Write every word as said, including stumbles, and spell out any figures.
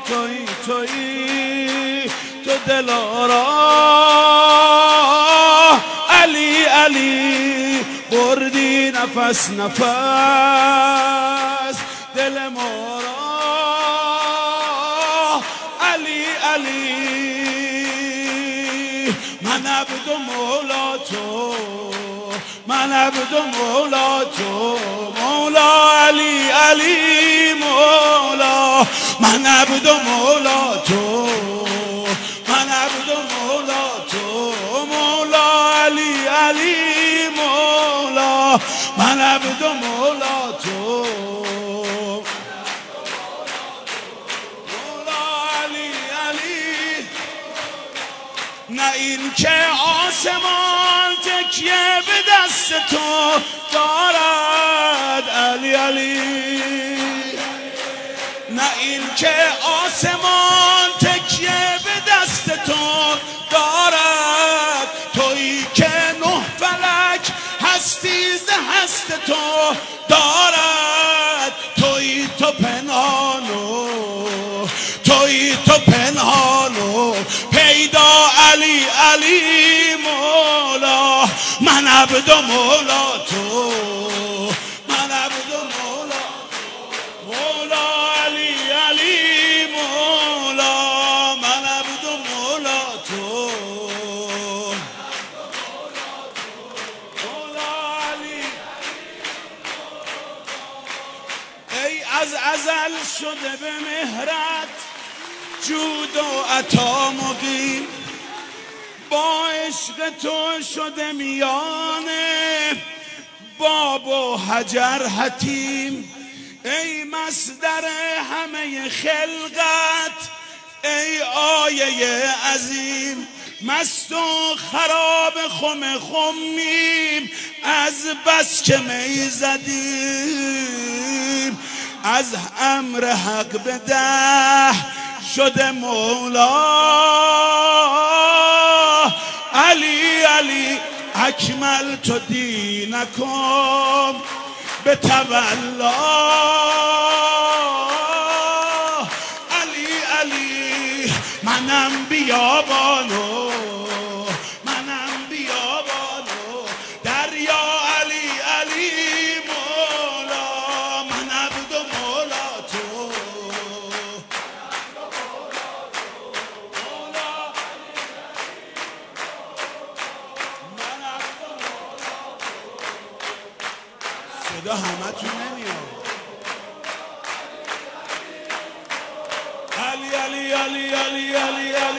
توی توی تو دلارا علی علی بردی نفس نفس دل ما را علی علی من عبد و مولا تو من عبد و مولا تو مولا علی علی مولا من عبد و مولا تو من عبد و مولا تو مولا علی علی مولا من عبد و مولا تو مولا علی علی نه این که آسمان تکیه به دست تو دارد علی علی نه این که آسمان تکیه به دست تو دارد تویی که نه فلک هستی ز هست تو دارد تویی تو پنهانو تویی تو پنهانو پیدا علی علی مولا من عبد و مولا تو من عبد و مولا مولا علی علی مولا من عبد و مولا تو مولا علی ای از ازل شده به مهرت جود و عطا مقیم با عشق تو شده میانه باب و حجر حتیم ای مصدر همه خلقت ای آیه عظیم مست و خراب خم خمیم از بس که می زدیم از امر حق به ده شده مولا علی علی اکملت دینکم به تولا علی علی منم بیابانو منم بیابانو دریا علی علی مولا من عبد و مولا تو صدا همه تون نمیاد علی علی علی علی علی علی